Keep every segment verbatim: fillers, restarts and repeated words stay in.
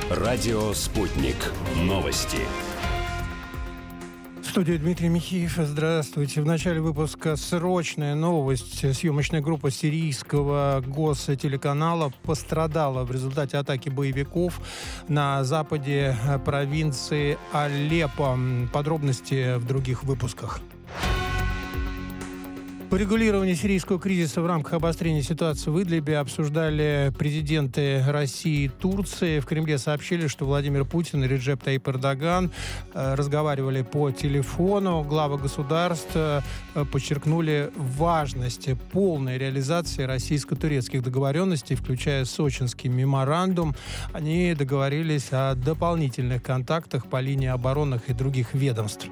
Радио «Спутник». Новости. В студии Дмитрий Михеев. Здравствуйте. В начале выпуска срочная новость. Съемочная группа сирийского гостелеканала пострадала в результате атаки боевиков на западе провинции Алеппо. Подробности в других выпусках. Урегулирование сирийского кризиса в рамках обострения ситуации в Идлибе обсуждали президенты России и Турции. В Кремле сообщили, что Владимир Путин и Реджеп Таyyip Эрдоган разговаривали по телефону. Главы государств подчеркнули важность полной реализации российско-турецких договоренностей, включая Сочинский меморандум. Они договорились о дополнительных контактах по линии оборонных и других ведомств.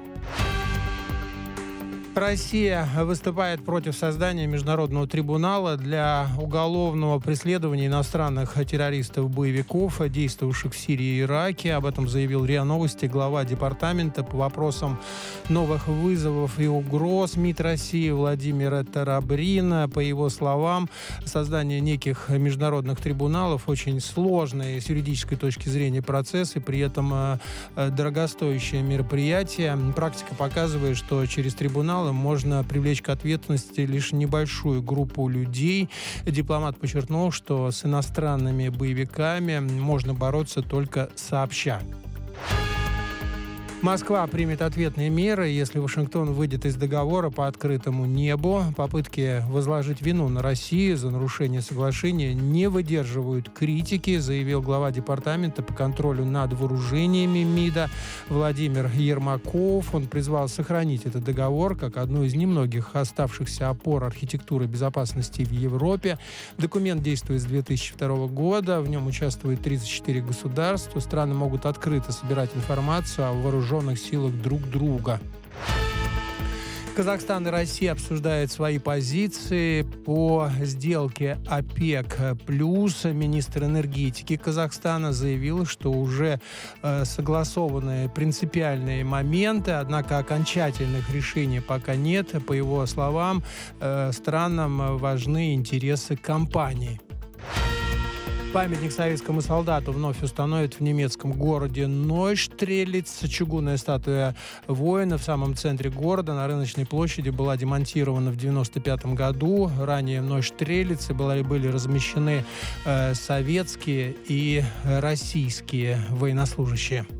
Россия выступает против создания международного трибунала для уголовного преследования иностранных террористов-боевиков, действовавших в Сирии и Ираке. Об этом заявил РИА Новости глава департамента по вопросам новых вызовов и угроз МИД России Владимир Тарабрин. По его словам, создание неких международных трибуналов очень сложный с юридической точки зрения процесс и при этом дорогостоящее мероприятие. Практика показывает, что через трибунал можно привлечь к ответственности лишь небольшую группу людей. Дипломат подчеркнул, что с иностранными боевиками можно бороться только сообща. Москва примет ответные меры, если Вашингтон выйдет из договора по открытому небу. Попытки возложить вину на Россию за нарушение соглашения не выдерживают критики, заявил глава департамента по контролю над вооружениями МИДа Владимир Ермаков. Он призвал сохранить этот договор как одну из немногих оставшихся опор архитектуры безопасности в Европе. Документ действует с две тысячи второго года. В нем участвуют тридцать четыре государства. Страны могут открыто собирать информацию о вооруженных силах друг друга. Казахстан и Россия обсуждают свои позиции по сделке ОПЕК+. Министр энергетики Казахстана заявил, что уже э, согласованы принципиальные моменты, однако окончательных решений пока нет. По его словам, э, странам важны интересы компаний. Памятник советскому солдату вновь установят в немецком городе Нойштрелиц. Чугунная статуя воина в самом центре города на Рыночной площади была демонтирована в девяносто пятом году. Ранее в Нойштрелице были, были размещены э, советские и российские военнослужащие.